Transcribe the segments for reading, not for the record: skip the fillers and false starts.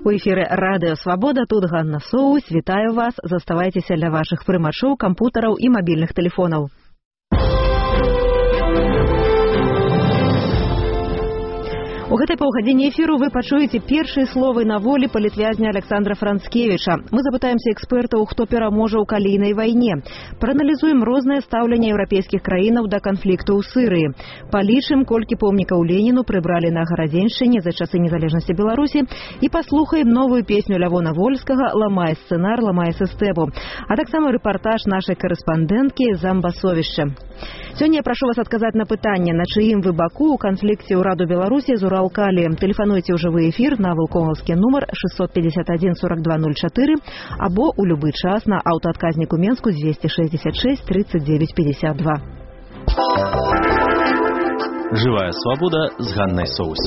У эфіры Радыё Свабода, тут Ганна Соус. Вітаю вас, заставайцеся ля вашых прымачоў, кампутараў і мабільных тэлефонаў. У гэтай паўгадзіне эфіру вы пачуеце першыя словы на волі палітвязня Александра Францкевіча. Мы запытаемся экспертаў, хто пераможа ў калійнай вайне. Прааналізуем рознае стаўленне еўрапейскіх краінаў да канфлікту ў Сырыі. Палічым, колькі помнікаў Леніну прыбралі на Гарадзеншчыне за часы незалежнасці Беларусі і паслухаем новую песню Лявона Вольскага «Ламай сцэнар, ламай сістэму», а таксама рэпартаж нашай карэспандэнткі з Амбасовішча. Сёння я прашу вас адказаць на пытанне, на чыім вы баку ў канфлікце ўраду Беларусі з Уралкаліем. Тэлефануйце ў жывы эфір на вулкоўскі нумар 651 4204 або ў любы час на аўтаадказніку Менску 266 39 52. Живая свобода з Ганнай Соус.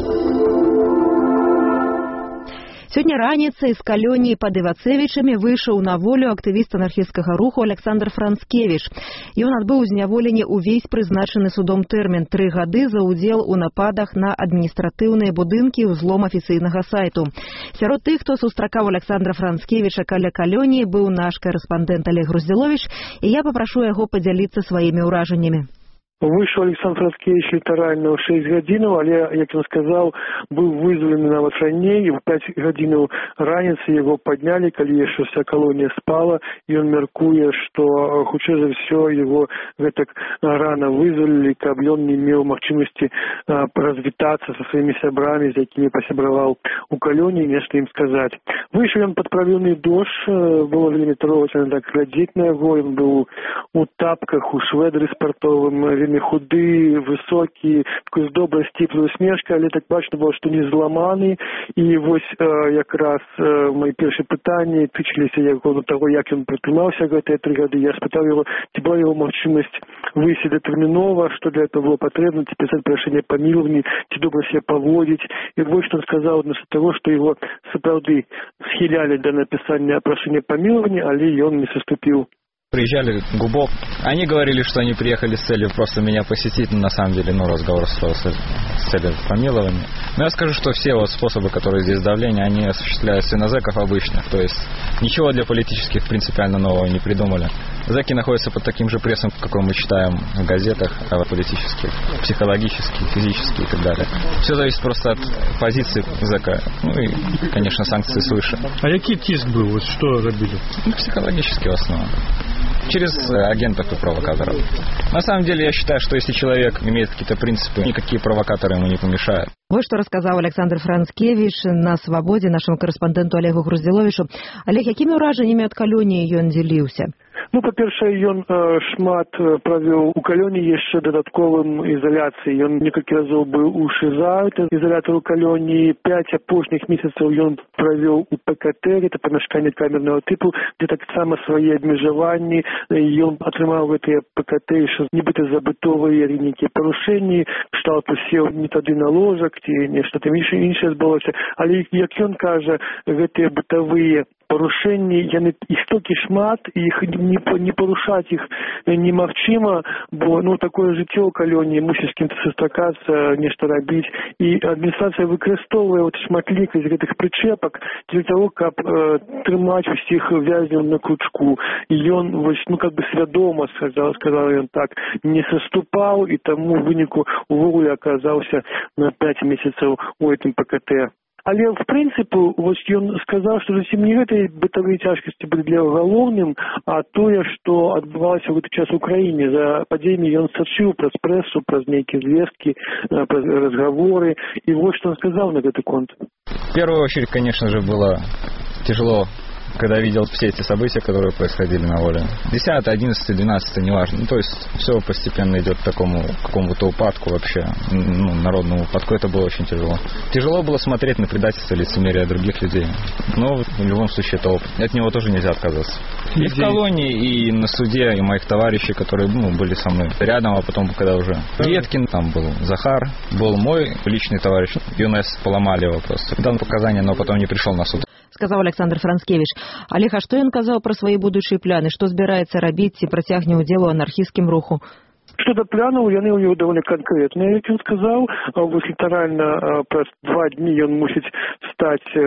Сёння раніцай з калоніі пад Івацевічамі выйшаў на волю актывіст анархісцкага руху Александр Францкевіч. Ён адбыў зняволенне ўвесь прызначаны судом тэрмін 3 гады за ўдзел у нападах на адміністратыўныя будынкі і ўзлом афіцыйнага сайту. Сярод тых, хто сустракаў Александра Францкевіча каля калоніі, быў наш карэспандэнт Олег Груздзіловіч, і я папрашу яго падзяліцца сваімі ўражаннямі. Выйшаў Александр Францкевич літаральна ў 6 гадзінаў, але, як ён сказаў, быў вызвалены нават раней, і ў 5 гадзінаў раніцы яго паднялі, калі яшчэ вся калонія спала, і ён мяркуе, што хутчэй за ўсё яго гэтак рана вызвалілі, каб ён не меў магчымасці развітацца са сваімі сябрамі, з якімі пасябраваў у калоніі, нешта ім сказаць. Выйшаў ён пад правільны дождж, было вельмі трогательна так глядзець на яго, ён быў у тапках, у швэдры спартовым, худы, высокі, такой з добрай сціплай усмешкай, але так бачна было, што не зламаны. І вось якраз мои першыя пытанні тычыліся яго на таго, як ён пратрымаўся гэтыя 3 гады. Я спытаў яго, ці была яго магчымасць выйсці датэрмінова, што для этого было патрэбна, ці пісаць прашэнне памілавання, ці добра себя паводзіць. І вось што он сказаў адносна таго, што яго сапраўды схілялі да напісання прашэння памілавання, але ён не саступіў. Приезжали Губок. Они говорили, что они приехали с целью просто меня посетить, но на самом деле, разговор строился с целью помилования. Но я скажу, что все способы, которые здесь давления, они осуществляются и на зэков обычных. То есть ничего для политических принципиально нового не придумали. Зэки находятся под таким же прессом, какой мы читаем в газетах, политических, психологических, физических и так далее. Все зависит просто от позиции зэка. И, конечно, санкции свыше. А який тиск был? Вот что робили? Психологический в основном. Через агентов и провокаторов. На самом деле, я считаю, что если человек имеет какие-то принципы, никакие провокаторы ему не помешают. Вот что рассказал Александр Францкевич на свободе нашему корреспонденту Олегу Груздзіловічу. Олег, якімі ўражаннямі ад калоніі ён дзеліўся? Па-першае, ён шмат правёў у калоніі яшчэ дадатковым изоляцыі. Ён некалькі разоў быў у ШИЗА, это изолятор у калоніі. 5 апошніх месяцаў ён правёў у ПКТ, это памяшканне камернага тыпу, дзе таксама свае абмежаванні. Ён атрымаў гэтыя ПКТ, що нібыта забытовыя нейкія парушэнні, кшталту сеў не тады на ложак, ці нешта там іншае збылося. Але, як ён кажа, гэтыя бытавыя парушэнні, яны істоткі шмат, і іх не парушаць іх немагчыма, бо такое жыццё ў калоніі, мусіш з кім-то сустракацца, нешта рабіць. І адміністрацыя выкарыстоўвае шматлікасць гэтых прычэпак для таго, каб трымаць усіх вязняў на кручку. І ён свядома, сказаў ён так, не саступаў, і таму ў выніку увогуле аказаўся на 5 месяцаў у гэтым ПКТ. Але, в прынцыпе, ён сказаў, што зусім не гэтыя бытавыя цяжкасці былі для яго галоўным, а тое, што адбывалася ў гэты час у краіне. За падзеямі ён сачыў праз прэсу, праз нейкія звесткі, праз разговоры. И вот что он сказал на этот конт. В первую очередь, конечно же, было тяжело, когда видел все эти события, которые происходили на воле. 10, 11, 12, неважно. То есть все постепенно идет к такому какому-то упадку вообще, народному упадку. Это было очень тяжело. Тяжело было смотреть на предательство, лицемерие других людей. Но в любом случае это опыт. От него тоже нельзя отказаться. И в колонии, и на суде, и моих товарищей, которые были со мной рядом, а потом, когда уже Деткин, там был Захар, был мой личный товарищ, ЮНЕС, поломали его просто. Дал показания, но потом не пришел на суд. Сказаў Александр Францкевич. Олег, а што ён казаў пра свае будучыя пляны? Што збіраецца рабіць ці працягне ўдзел у анархісцкім руху? Что до планов, яны у него довольно конкретные, как он сказал, вот литерально праз 2 дні он мусить стать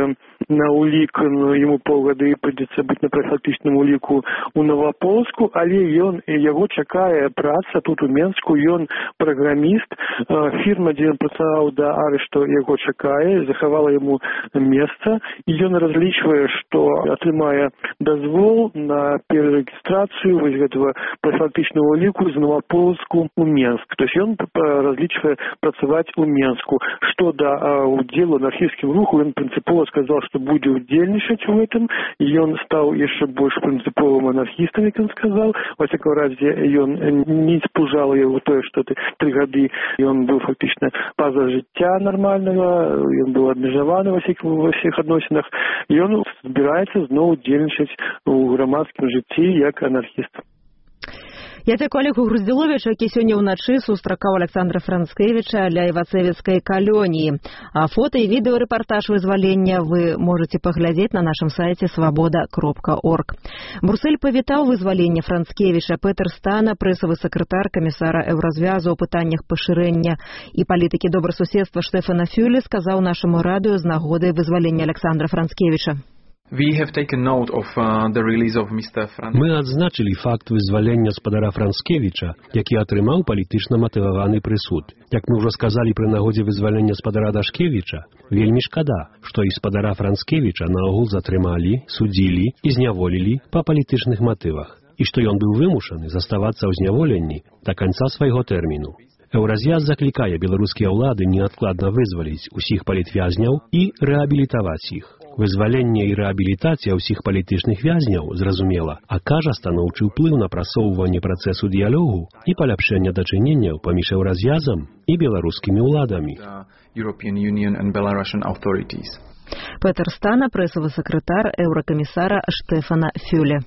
на улік, ему полгода і придется быть на профилактичном уліку у Новополску, але его чакае праца тут у Менску, ён программист, фирма, дзе ён працаваў да арышту, его чакае, захавала ему месца, і ён разлічвае, што атрымае дазвол на перерегистрацию вось гэтага профилактичного уліку з Новополску у Менск. То есть ён разлічвае працаваць у Менску. Што да удзелу анархісцкім руху, ён прынцыпова сказал, што будзе удзельнічаць у гэтым, і ён стаў яшчэ больш прынцыповым анархістам, як ён сказал. Во всяком разе, ён не спужало его тое, што 3 гады ён быў фактычна па-за жыцця нормальнага, ён быў абмежаваны ва ўсіх адносінах. Ён збіраецца зноў удзельнічаць у грамадскім жыцці як анархіст. Я дзякую Олегу Груздзіловічу, які сёння ўначы сустракаў Александра Францкевіча ля Івацэвіцкай калоніі. А фота і відэарэпартаж вызвалення вы можете паглядзець на нашым сайце свабода.орг. Брусэль павітаў вызваленне Францкевіча. Петер Стана, прэсавы сакратар камісара Еўразвязу ў пытаннях пашырэння і палітыкі добрасуседства Штефана Фюле, сказаў нашаму радыё з нагодай вызвалення Александра Францкевіча. Мы адзначылі факт вызвалення спадара Францкевіча, які атрымаў палітычна матываваны прысуд. Як мы ўжо сказалі пры нагодзе вызвалення спадара Дашкевіча, вельмі шкада, што і спадара Францкевіча наогул затрымалі, судзілі і зняволілі па палітычных матывах, і што ён быў вымушаны заставацца ў зняволенні да канца свайго тэрміну. Еўразвяз заклікае беларускія ўлады неадкладна вызваліць усіх палітвязняў і рэабілітаваць іх. Вызваленне і рэабілітацыя ўсіх палітычных вязняў, зразумела, акажа станоўчы ўплыў на прасоўванне працэсу дыялогу і паляпшэння дачыненняў паміж еўразвязам і беларускімі ўладамі. Петер Стана, прэсавы сакратар еўракамісара Штефана Фюле.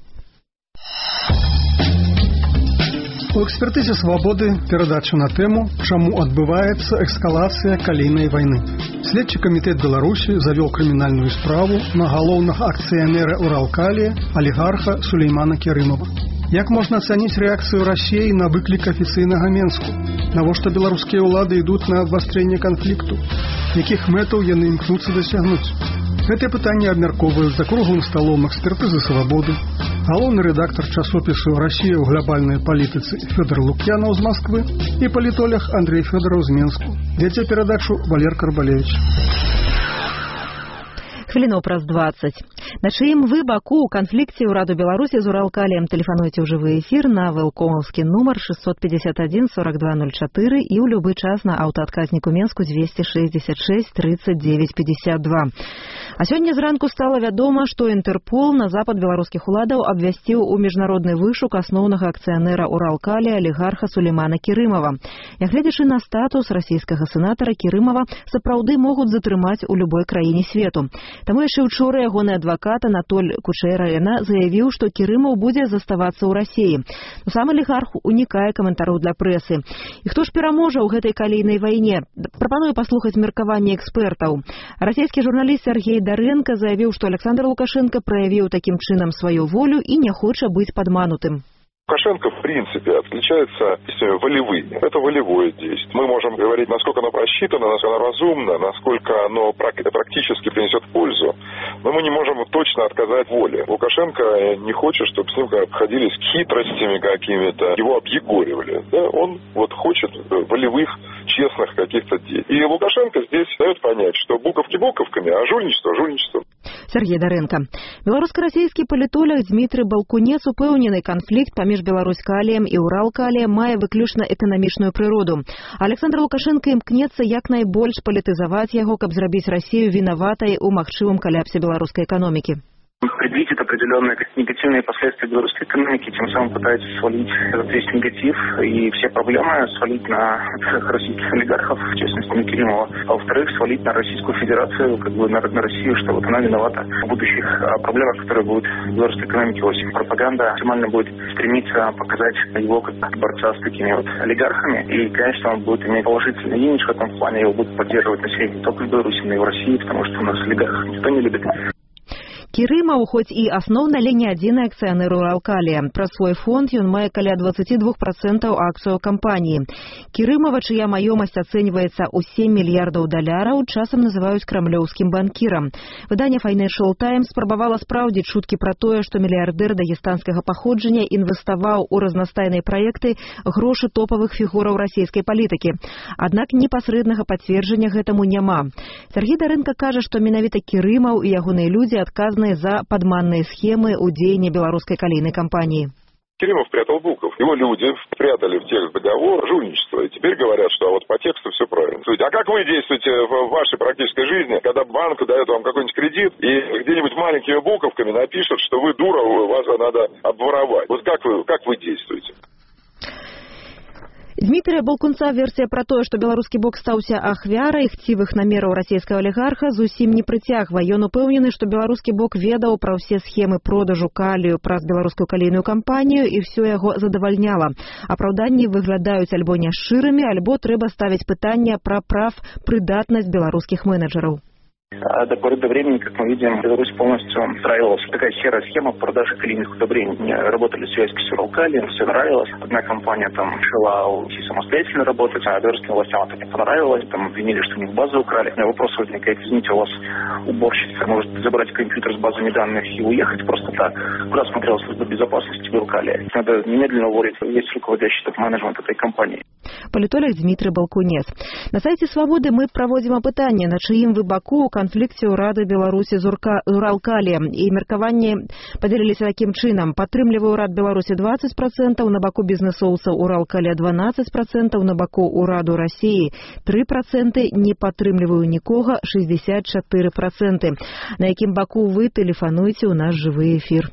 У экспертызе «Свабоды» перадача на тэму «Чаму адбываецца эскалацыя калійнай вайны». Следчы камітэт Беларусі завёў крымінальную справу на галоўнага акцыянера «Уралкалія» алігарха Сулеймана Керымова. Як можна ацаніць рэакцыю Расіі на выклік афіцыйнага Менску? Навошта беларускія ўлады ідуць на абвастрэнне канфлікту? Якіх мэтаў яны імкнуцца дасягнуць? Гэтае пытанне абмяркоўваюць за круглым сталом экспертызы «Свабоды». Галоўны рэдактар часопісу «Расія ў глобальнай палітыцы» Фёдор Лук'янаў з Москвы і палітолог Андрей Фёдораў з Менску. Вядзе перадачу Валер Карбалевич. Хвілінаў праз 20. На чыім вы баку ў канфлікце ўраду Беларусі з Уралкаліем тэлефануйце ў жывы эфір на вэлкомаўскі нумар 651 4204 і ў любы час на аўтаадказніку Менску 266 39 52. А сёння зранку стала вядома, што Інтэрпол на запад беларускіх уладаў абвясціў у міжнародны вышук асноўнага акцыянера Уралкалія алігарха Сулеймана Керымова. Нягледзячы на статус расійскага сенатара, Керымова сапраўды могуць затрымаць у любой краіне свету. Таму яшчэ учора ягоны адвакат Анатоль Кучера-Эна заявіў, што Керымаў будзе заставацца ў Расіі. Но сам алігарх унікае каментараў для прэсы. І хто ж пераможа ў гэтай калійнай вайне? Прапаную паслухаць меркаванне экспертаў. Расійскі журналіст Сергей Даренко заявіў, што Александр Лукашенко праявіў такім чынам сваю волю і не хоча быць падманутым. Лукашенко, в принципе, отличается действиями волевыми. Это волевое действие. Мы можем говорить, насколько оно просчитано, насколько оно разумно, насколько оно практически принесет пользу. Но мы не можем точно отказать воле. Лукашенко не хочет, чтобы с ним обходились хитростями какими-то, его объегоривали. Да? Он вот хочет волевых, честных каких-то действий. И Лукашенко здесь дает понять, что буковки буковками, а жульничество жульничеством. Сергей Даренко. Беларуска-расійскі палітолог Дмітрый Балкунец упэўнены, канфлікт паміж Беларусь-Каліем і Урал-Каліем мае выключна эканамічную прыроду. Александр Лукашенко імкнецца як найбольш палітызаваць яго, каб зрабіць Расію вінаватай у магчымым каляпсе беларускай эканомікі. Предвидит определенные негативные последствия белорусской экономики, тем самым пытается свалить этот весь негатив и все проблемы свалить на российских олигархов, в частности на Керимова, а во-вторых, свалить на Российскую Федерацию, как бы на Россию, что вот она виновата в будущих проблемах, которые будут в белорусской экономике. Очень пропаганда максимально будет стремиться показать его как борца с такими вот олигархами, и, конечно, он будет иметь положительный имидж в этом плане, его будут поддерживать население не только в Беларуси, но и в России, потому что у нас олигархов никто не любит. Кірымаў, хоць і асноўна, але не адзіны акцыянер Уралкалія. Пра свой фонд ён мае каля 22% акцыяў кампаніі. Кірымава, чыя маёмасць ацэньваецца ў $7 мільярдаў, часам называюць крамлёўскім банкірам. Выданне Financial Times спрабавала спраўдзіць чуткі пра тое, што мільярдэр дагестанскага паходжання інвеставаў у разнастайныя праекты грошы топавых фігураў расійскай палітыкі. Аднак непасрэднага пацверджання гэтаму няма. Сергей Даренко кажа, што менавіта Кірымаў і ягоныя людзі адказныя за падманныя схемы ў дзеянні беларускай калійнай кампаніі. Кириллов прятал Буков. Его люди прятали в текст договора жульничество. И теперь говорят, что вот по тексту все правильно. А как вы действуете в вашей практической жизни, когда банк дает вам какой-нибудь кредит и где-нибудь маленькими буковками напишут, что вы дура, вас надо обворовать? Вот как вы действуете? Дмітрыя Балкунца версія пра тое, што беларускі бок стаўся ахвярай хцівых намераў расійскага алігарха, зусім не прыцягвае. Ён упэўнены, што беларускі бок ведаў пра ўсе схемы продажу калію праз беларускую калійную кампанію і ўсё яго задавальняла. Апраўданні выглядаюць альбо няшчырымі, альбо трэба ставіць пытанне пра прыдатнасць беларускіх менеджераў. До поры до времени, как мы видим, Беларусь полностью устраивалась. Такая серая схема продажи калийных удобрений. Работали связки с Уралкалием, все нравилось. Одна компания там решила уйти самостоятельно работать, а белорусским властям это не понравилось. Там обвинили, что у них базу украли. У меня вопрос возникает: извините, у вас уборщица может забрать компьютер с базами данных и уехать просто так? Куда смотрела служба безопасности Уралкалия? Надо немедленно уволить весь руководящий топ-менеджмент этой компании. Палітолог Дмітрый Балкунец. На сайце «Свабоды» мы праводзім апытанне, на чыім вы баку ў канфлікце ўрада Беларусі з Уралкаліем. І меркаванні падзеліліся такім чынам. Падтрымлівае ўрад Беларусі 20%, на баку бізнесоўцаў Уралкалія 12%, на баку ўраду Расіі 3%, не падтрымліваю нікога 64%. На якім баку вы тэлефануйце ў наш жывы эфір.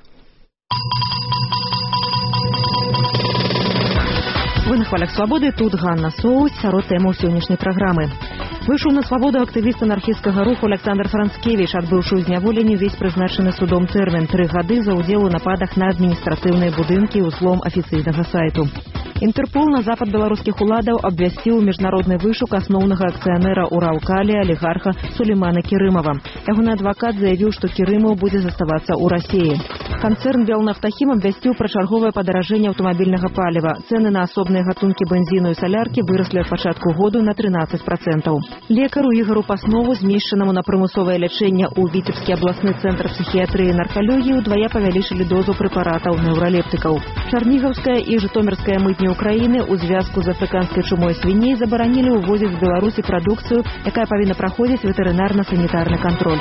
Вы на хвалях «Свабоды», тут Ганна Соус, сярод тэмаў сённяшняй праграмы. Выйшаў на свабоду актывіст анархісцкага руху Александр Францкевич, адбыўшы ў зняволенню увесь прызначаны судом тэрмін 3 гады за ўдзел у нападах на адміністратыўныя будынкі і ўзлом афіцыйнага сайту. Інтэрпол на запад беларускіх уладаў абвясціў міжнародны вышук асноўнага акцыянера Уралкалія алігарха Сулеймана Кірымава. Ягоны адвакат заявіў, што Кірымаў будзе заставацца ў Расіі. Канцэрн Белнафтахім абвясціў пра чарговае падаражэнне аўтамабільнага паліва. Цэны на асобныя гатункі бензіну і саляркі выраслі ад пачатку году на 13%. Лекару Ігору Паснову, змешчанаму на прымусовае лячэнне ў Віцебскі абласны цэнтр псіхіятрыі і наркалогіі, удвая павялічылі дозу прэпаратаў неўралептыкаў. Чарнігаўская і жытомірская мытні Украіны ў звязку з афрыканскай чумой свіней забаранілі ўвозіць з Беларусі прадукцыю, якая павінна праходзіць ветэрынарна-санітарны кантроль.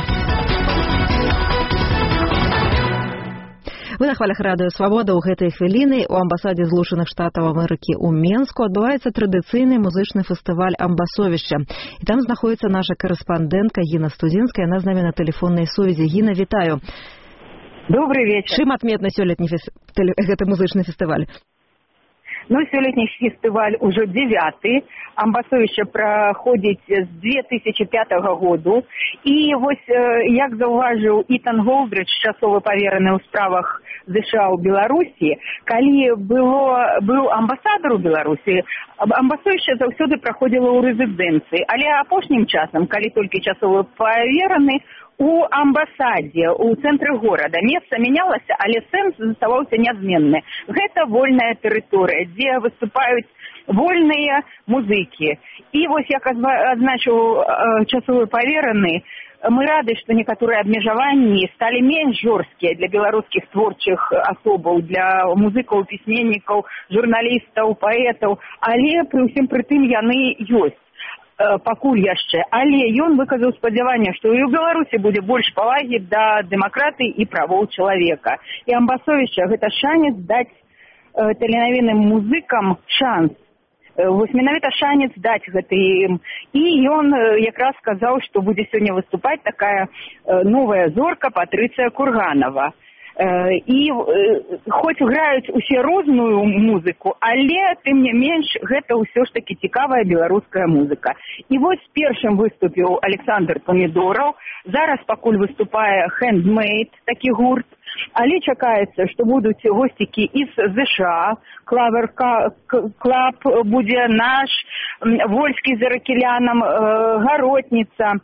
Вы на хвалях радыё «Свабода». У гэтай хвіліны у амбасадзе Злучаных Штатаў Амерыкі ў Менску адбываецца традыцыйны музычны фестываль «Амбасовішча». І там знаходзіцца наша корэспандэнтка Гіна Студзінская. Яна з намі на тэлефоннай сувязі. Гіна, вітаю. Добрый вечер. Чым адметны сёлетні гэты музычны фестываль? Ну, сёлетні фестываль ужо 9-й. Амбасовішча праходзіць з 2005 году. І вось, як заўважыў Ітан Голдрыч, часовы павераны ў справах ЗША ў Беларусі, калі быў амбасадар у Беларусі, амбасовішча заўсёды праходзіла ў рэзідэнцыі. Але апошнім часам, калі толькі часовы павераны, у амбасадзе, у цэнтры горада. Месца менялася, але сэнс заставаўся нязменны. Гэта вольная тэрыторыя, дзе выступаюць вольныя музыкі. І вось, як адзначыў часовы павераны, мы рады, што некаторыя абмежаванні сталі менш жорсткія для беларускіх творчых асобаў, для музыкаў, пісьменнікаў, журналістаў, паэтаў, але пры ўсім пры тым яны ёсць. Пакуль яшчэ, але ён выказаў спадзяванне, што і ў Беларусі будзе больш павагі да дэмакратыі і правоў чалавека. І амбасовішча гэта шанец даць таленавітым музыкам шанс. Вось менавіта шанец даць гэты ім. І ён якраз сказаў, што будзе сёння выступаць такая новая зорка Патрыцыя Курганова. І хоць граюць усе розную музыку, але тым не менш гэта ўсё ж такі цікавая беларуская музыка. І вось першым выступіў Александр Помідораў, зараз пакуль выступае Handmade, такі гурт, але чакаецца, што будуць госцікі з ЗША, Клавер Клаб будзе наш, Вольскі з Аракелянам, Гаротніца,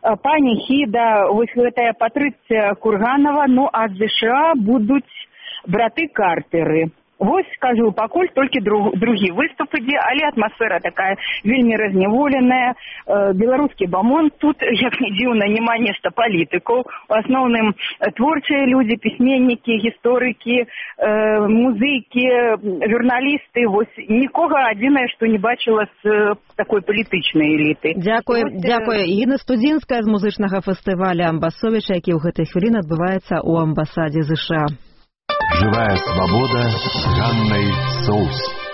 паніхіда, вось гэтая Патрыцыя Курганова, ну а з ЗША будуць браты Картэры. Вось, скажу, пакуль толькі другі выступ ідзе, але атмасфера такая вельмі разняволеная. Беларускі бамон тут, як не дзіўна, няма нешта палітыкаў. У асноўным творчыя людзі, пісьменнікі, гісторыкі, музыкі, журналісты. Вось нікога адзінае, што не бачыла з такой палітычнай эліты. Дзякую. Інна Студзінская з музычнага фестываля Амбасовіча, які ў гэтай хвіліны адбываецца ў амбасадзе ЗША. Живая свобода с Ганнай Соус.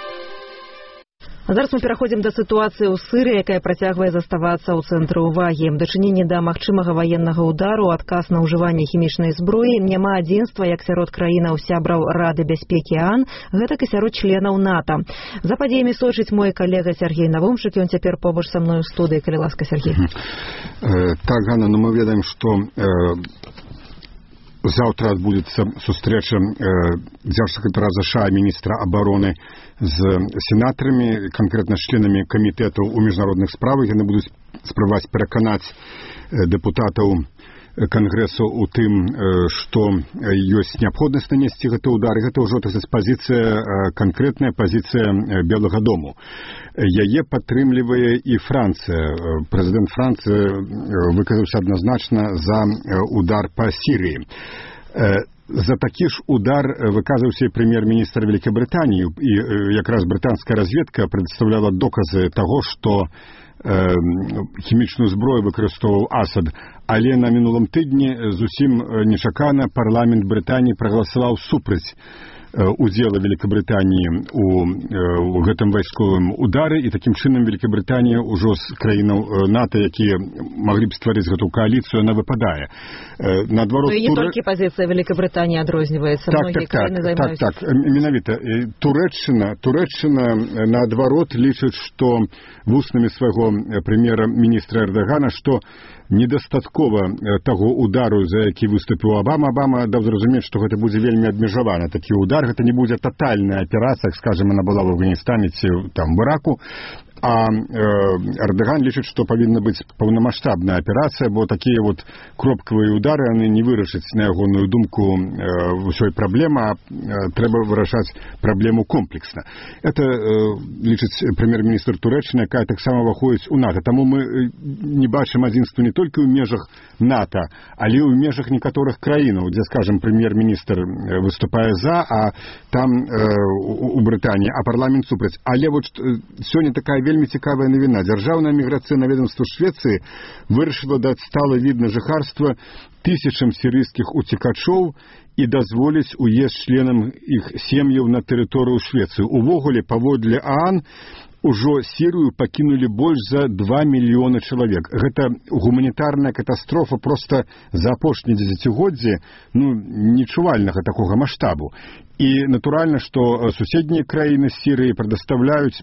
А зараз мы пераходзім да сітуацыі ў Сырыі, якая працягвае заставацца ў цэнтры ўвагі. Дачыненне да магчымага ваеннага ўдару, адказ на ўжыванне хімічнай зброі, няма адзінства як сярод краінаў сябраў Рады бяспекі ААН, гэтак і сярод членаў НАТО. За падзеямі сочыць мой калега Сергей Навумчык, ён цяпер побач са мной у студыі. Калі ласка, Сергей. Так, Ганна, мы ведаем, што заўтра адбудзецца сустрэча дзяржсакратара ЗША, міністра абароны з сенатарамі, канкрэтна членамі камітэтаў у міжнародных справах. Яны будуць спрабаваць пераканаць дэпутатаў Кангрэсу у тым, што ёсць неабходнасць нанесці гэты ўдар. Гэта ўжо пазіцыя, канкрэтная пазіцыя Белага дому. Яе падтрымлівае і Францыя. Прэзідэнт Францыі выказаўся адназначна за удар па Сірыі. За такі ж удар выказаўся і прэм'ер-міністр Вялікай Брытаніі, і якраз брытанская разведка прадстаўляла доказы таго, што хімічную зброю выкарыстоўваў Асад. Але на мінулым тыдні зусім нечакана парламент Брытаніі прагаласаваў супраць удзела Великобрытаніі у гэтым вайсковым удары, і такім чынам Великобрытанія ўжо з краінаў НАТО, якія маглі б стварыць гэту кааліцыю, яна выпадае. Наадварот, не толькі пазіцыя Великобрытаніі адрозніваецца, многія краіны займаюць. Так, менавіта. Турэччына наадварот лічыць, што вуснамі свайго прэм'ера-міністра Эрдагана, што недастаткова таго удару, за які выступіў Абама. Абама даў зразумець, што гэта будзе вельмі абмежаваны такі удар, гэта не будзе татальная аперацыя, скажем, она была в Афганістане ці там в Іраку. А Эрдаган лічыць, што павінна быць паўнамаштабная аперацыя, бо такія вот кропкавыя удары, яны не вырашаць, на ягоную думку, ўсёй праблемы, а трэба вырашаць праблему комплексна. Это лічыць прэм'ер-міністр Турэччыны, якая таксама ўваходзіць у НАТО. Таму мы не бачым адзінства не толькі ў межах НАТО, але і ў межах некаторых краінаў, дзе, скажем, прэм'ер-міністр выступае за, а там у Брытаніі, а парламент супраць. Але вот сёння такая вельмі цікавая навіна. Дзяржаўнае міграцыйнае ведомства Швецыі вырашыла даць сталы від на жыхарства тысячам сірыйскіх уцекачоў і дазволіць уезд членам іх сем'яў на тэрыторыю Швецыі. Увогуле, паводле ААН, ужо Сірыю пакінулі больш за 2 мільёны чалавек. Гэта гуманітарная катастрофа проста за апошнія дзесяцігоддзі, нечувальнага такога маштабу. І натуральна, што суседнія краіны Сірыі прадастаўляюць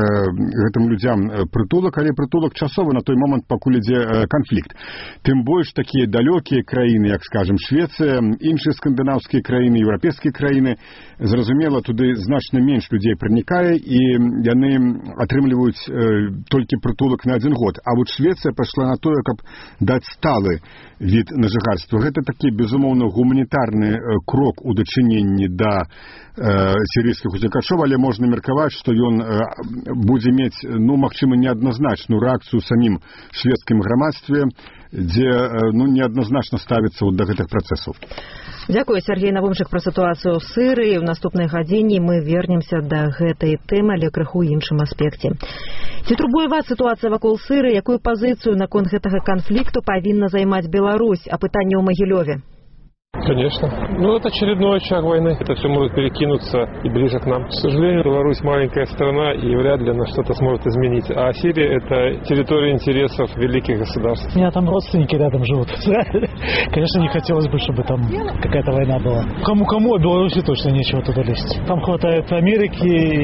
гэтым людзям прытулак, але прытулак часовы на той момант, пакуль ідзе канфлікт. Тым больш такія далёкія краіны, як, скажем, Швецыя, іншыя скандынаўскія краіны, еўрапейскія краіны, зразумела, туды значна менш людзей пранікае, і яны атрымліваюць толькі прытулак на 1 год. А вот Швецыя пайшла на тое, каб даць сталы від на жыхарства. Гэта такі, безумоўна, гуманітарны крок у дачыненні да сірыйскіх уцекачоў, але можна меркаваць, што ён будзе мець, магчыма, неадназначную рэакцыю ў самім шведскім грамадстве, дзе неадназначна ставіцца да гэтых працэсаў. Дзякую, Сергей Навумчык, пра сітуацыю ў Сырыі. В наступнай гадзіне мы вернемся да гэтай тэмы, але крыху іншым аспекце. Ці турбуе вас сітуацыя вакол Сырыі? Якую пазіцыю наконт гэтага канфлікту павінна займаць Беларусь? Апытанне ў Магілёве. Конечно. Это очередной очаг войны. Это все может перекинуться и ближе к нам. К сожалению, Беларусь маленькая страна, и вряд ли она что-то сможет изменить. А Сирия – это территория интересов великих государств. У меня там родственники рядом живут. Конечно, не хотелось бы, чтобы там какая-то война была. Кому-кому, а Беларуси точно нечего туда лезть. Там хватает Америки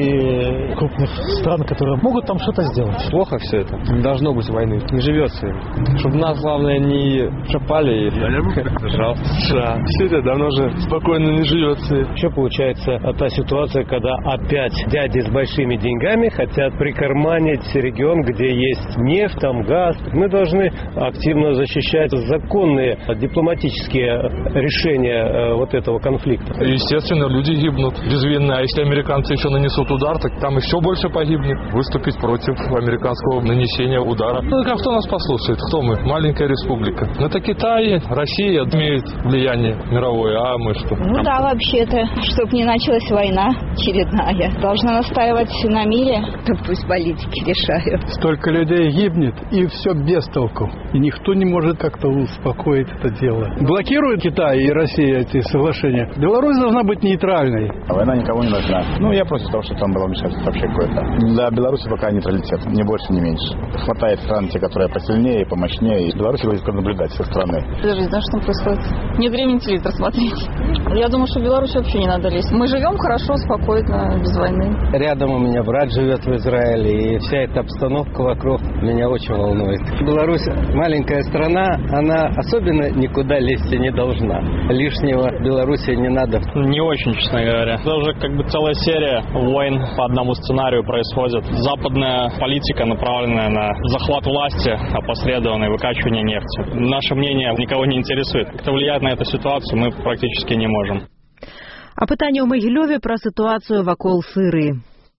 и крупных стран, которые могут там что-то сделать. Плохо все это. Не должно быть войны. Не живется. Чтобы нас, главное, не шапали и держал США. Сирия давно же спокойно не живется. Еще получается та ситуация, когда опять дяди с большими деньгами хотят прикарманить регион, где есть нефть, там газ. Мы должны активно защищать законные дипломатические решения вот этого конфликта. Естественно, люди гибнут безвинно. А если американцы еще нанесут удар, так там еще больше погибнет. Выступить против американского нанесения удара. Ну, а кто нас послушает? Кто мы? Маленькая республика. Это Китай, Россия имеют влияние мировое, а мы что? Ну да, вообще-то, чтобы не началась война очередная. Должна настаивать на мире. Да пусть политики решают. Столько людей гибнет, и все без толку. И никто не может как-то успокоить это дело. Блокирует Китай и Россия эти соглашения. Беларусь должна быть нейтральной. Война никому не нужна. Ну, я против того, что там было вмешательство вообще какое-то. Для Беларуси пока нейтралитет. Ни больше, ни меньше. Хватает стран, те, которые посильнее и помощнее. И Беларусь будет наблюдать со стороны. Подожди, знаешь, что там происходит? Нет времени телевизор смотреть. Я думаю, что в Беларусь вообще не надо лезть. Мы живем хорошо, спокойно, без войны. Рядом у меня брат живет в Израиле, и вся эта обстановка вокруг меня очень волнует. Беларусь маленькая страна, она особенно никуда лезть не должна. Лишнего Беларуси не надо. Не очень, честно говоря. Это уже как бы целая серия войн по одному сценарию происходит. Западная политика, направленная на захват власти, опосредованное выкачивание нефти. Наше мнение никого не интересует. Как-то влиять на эту ситуацию мы практически не можем. А пытанне ў Магілёве пра сітуацыю вакол Сырыі.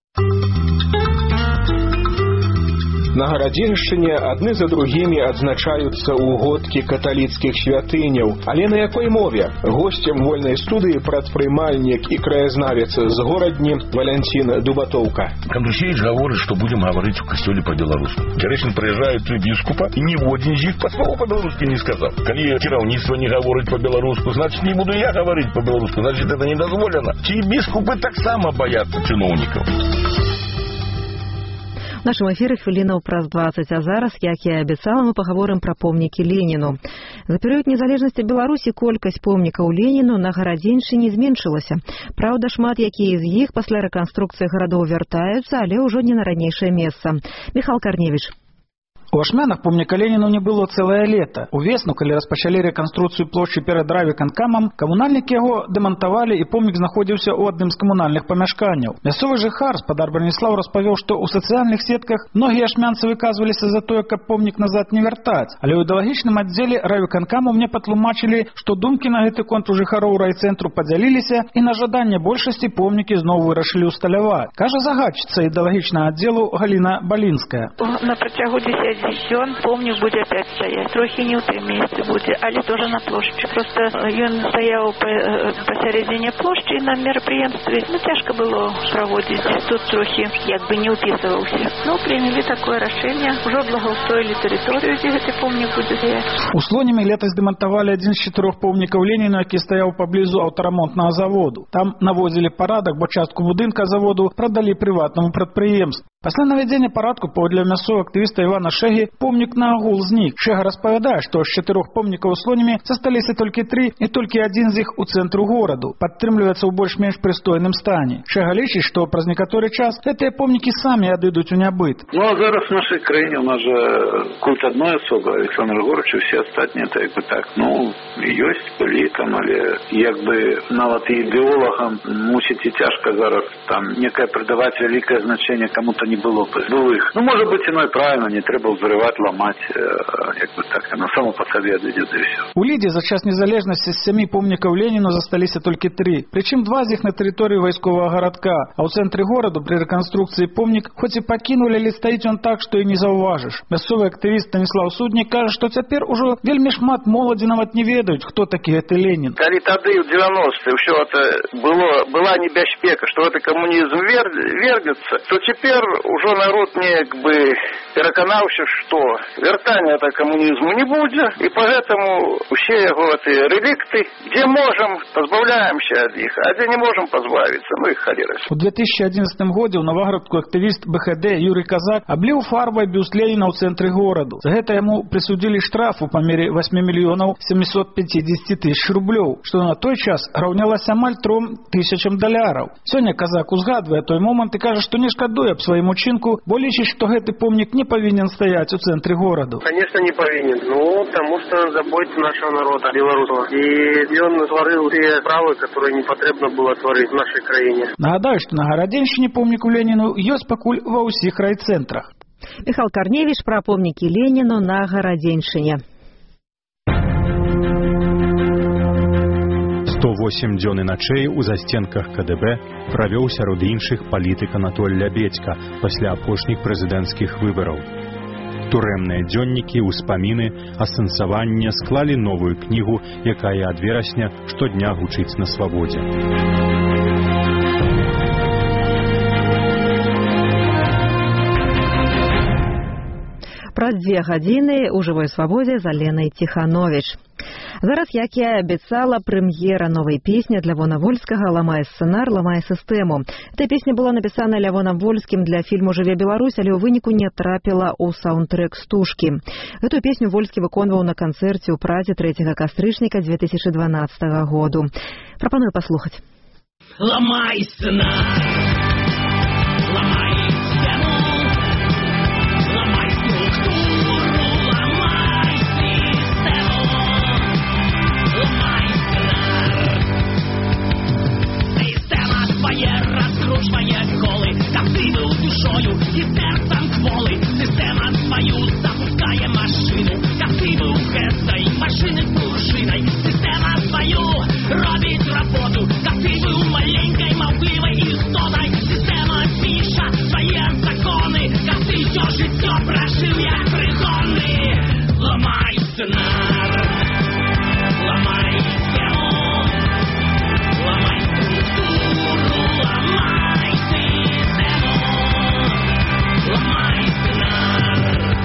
На Гарадзіншчыне адны за другімі адзначаюцца ўгодкі каталіцкіх святыняў. Але на якой мове? Госцем вольнай студыі прадпрымальнік і краязнавец з горадні Валянцін Дубатоўка. Кандрусевич гаворыць, што будзем гаварыць у касцёле па-беларуску. Цярэшын прыязджае тут біскупа, і ніводзін з іх па слову па-беларуску не сказаў. Калі кіраўніцтва не гаворыць па-беларуску, значыць не буду я гаварыць па-беларуску, значыць это не дазволена. Ці біскупы таксама баяцца чыноўнікаў? В нашем эфире хвилинаў праз 20, а зараз, як я обещала, мы поговорим про помнікі Леніну. За перыяд незалежнасці Беларусі колькасць помнікаў Леніну на Гарадзіншчыне зменшылася. Праўда, шмат якія з іх пасля рэканструкцыі гарадоў вяртаюцца, але ўжо не на ранейшае месца. Михаил Корневич. У Ашмянах помніка Леніну не было цэлае лета. Увесну, калі распачалі рэканструкцыю плошчы перад райвыканкамам, камунальнікі яго дэмантавалі, і помнік знаходзіўся ў адным з камунальных памяшканняў. Мясцовы жыхар спадар Браніслаў распавёў, што ў сацыяльных сетках многія ашмянцы выказваліся за тое, каб помнік назад не вяртаць. Але ў ідэалагічным аддзеле райвыканкаму мне патлумачылі, што думкі на гэты конт у жыхароў райцэнтру падзяліліся, і на жаданне большасці помнікі зноў вырашылі ўсталяваць. Кажа загадчыца ідэалагічнага аддзелу Галіна Балінская. На працягу 10 дзён помнік будзе опять стаяць. Трохі не ў тым месцы будзе, але тоже на плошчы. Просто ён стаяў пасярэдзіне плошчы на мерапрыемстве. Цяжка было праводзіць. Тут трохі як бы не ўпісваўся. Прынялі такое рашэнне. Ужо благоустроілі тэрыторыю, дзе гэты помнік будзе стаяць. У Слонімі летась дэмантавалі адзін з 4 помнікаў Леніну, які стаяў паблізу аўтарамонтнага заводу. Там наводзілі парадак, бо частку будынка заводу прадалі прыватнаму прадпрыемству. Пасля навядзення парадку паводле мясцовага актывіста Івана Шэгі помнік наогул знік. Шэга распавядае, што з 4 помнікаў у Слонімі засталіся толькі 3, і толькі адзін з іх у цэнтру гораду. Падтрымліваецца ў больш-менш прыстойным стане. Шэга лічыць, што праз некаторы час гэтыя помнікі самі адыдуць у нябыт. А зараз в нашай краіне у нас же культ адной асобы, Александр Егорович, усе астатнія это як бы так. Ёсць, былі там, але як бы нават і ідэолагам мусіць і цяжка зараз там некае придаваць вялікае значэнне каму-то не было бы былых. Может быть, иной правильно, не треба взрывать, ломать, как бы так, оно само по себе отойдет и все. У Лидии за час незалежности з 7 помнікаў Леніну засталіся толькі 3. Причым 2 з іх на тэрыторыі вайсковага гарадка, а ў цэнтры гораду пры рэканструкцыі помнік хоць і пакінулі, але стаіць он так, што і не заўважыш. Мясцовы актывіст Станіслав Суднік кажа, што цяпер ужо вельмі шмат моладзі нават не ведаюць, хто такі гэты Ленін. Калі тады ў 90-е ўсё это была небяспека, што гэты камунізм вернецца, то цяпер уже народ бы пераканаўся, што вяртання да камунізму не будзе, і поэтому усе яго гэтыя релікты, дзе можам, пазбаўляемся ад іх, а дзе не можам пазбавіцца, іх халера. У 2011 годзе ў Новаградку актывіст БХД Юрый Казак абліў фарбай бюст Леніна ў цэнтры гораду. За гэта яму прысудзілі штраф у памере 8 мільёнаў 750 тысяч рублёў, што на той час раўнялася амаль $3000. Сёння Казак узгадвае той момант і кажа, што не шкадуе аб сваім учынку, бо лічыць, што гэты помнік не павінен стаяць стаяць у цэнтры гораду. Конечно, не повинен. Ну, потому что заботится нашего народа, белорусского. И он творил те справы, которые не потребно было творить в нашей краине. Нагадаю, што на Гарадзеншчыне помніку Леніну ёсць пакуль ва ўсіх райцэнтрах. Михаил Корневич про помнікі Леніну на Гарадзеншчыне. 108 дзён і начэй у засценках КДБ правёў сярод іншых палітык Анатоль Лябедзька пасля апошніх прэзідэнцкіх выбараў. Турэмныя дзённікі, успаміны, асэнсаванне склалі новую кнігу, якая ад верасня штодня гучыць на свабодзе. Праз 2 гадзіны ў жывой свабодзе з Аленай Тиханович. Зараз, як я абяцала, прэм'ера новай песні для Лявона Вольскага «Ламай сцэнар, ламай сістэму». Эта песня была напісана Лявоном Вольскім для фільму «Жыве Беларусь», але ў выніку не трапіла ў саундтрэк стужкі. Гэту песню Вольскі выконваў на канцэрце ў Прадзе 3 кастрычніка 2012 году. Прапаную паслухаць. Ламай сцэнар, ламай сістэму, ламай структуру, ламай сістэму, ламай сцэнар. Сістэма твае раскручвае колы, каб ты быў душою і сэрцам кволы. Сістэма тваю запускае машыну, каб ты быў гэтай машыны пружынай. Сістэма тваю робіць работу, каб ты быў маленькай маўклівай істотай. Сістэма піша твае законы, каб ты ўсё жыццё пражыў як прыгонны. Ламай сцэнар, ламай сістэму, ламай структуру, ламай сістэму, ламай сцэнар.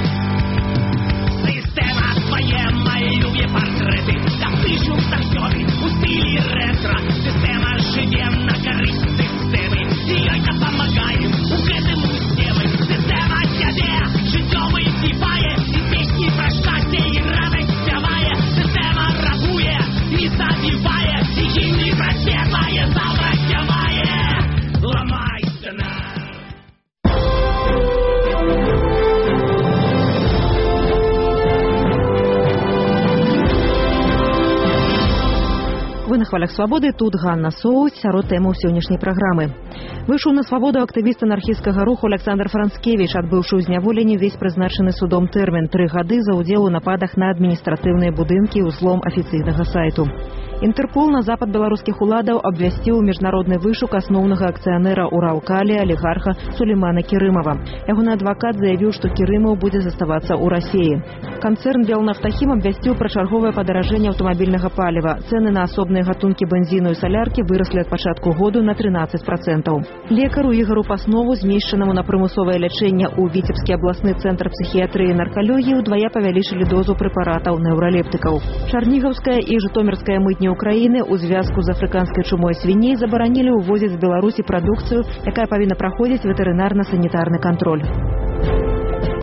Сістэма твае малюе партрэты, каб ты жыў танцёры у стылі рэтра. Сістэма жыве на карысць сістэмы, і ёй дапамагаем у гэтым усневы. Сістэма цябе жыццё высыпае, і песні пра шчасце і радасць спявае. Сістэма рабуе і забівае, і гімны працягвае, заўтра спявае. Ламай сцэнар. Вы на хвалях свабоды, тут Ганна Соус, сярод тэмаў сённяшняй праграмы. Выйшаў на свабоду актывіст анархісцкага руху Александр Францкевич, адбыўшы ў зняволенні ўвесь прызначаны судом тэрмін 3 гады за ўдзел у нападах на адміністратыўныя будынкі і ўзлом афіцыйнага сайту. Інтэрпол на запад беларускіх уладаў абвясціў міжнародны вышук асноўнага акцыянера «Уралкалі» алігарха Сулеймана Керымова. Ягоны адвакат заявіў, што Керымаў будзе заставацца ў Расіі. Канцэрн «Белнафтахім» абвясціў пра чарговае падаражэнне аўтамабільнага паліва. Цэны на асобныя гатункі бензіну і саляркі выраслі ад пачатку году на 13%. Лекару Ігору Паснову, змешчанаму на прымусовае лячэнне ў Віцебскі абласны цэнтр псіхіятрыі і наркалогіі, удвая павялічылі дозу прэпаратаў неўралептыкаў. Чарнігаўская і жытомірская мытня Украіны у звязку з афрыканскай чумой свіней забаранілі ўвозіць з Беларусі прадукцыю, якая павінна праходзіць ветэрынарна-санітарны кантроль.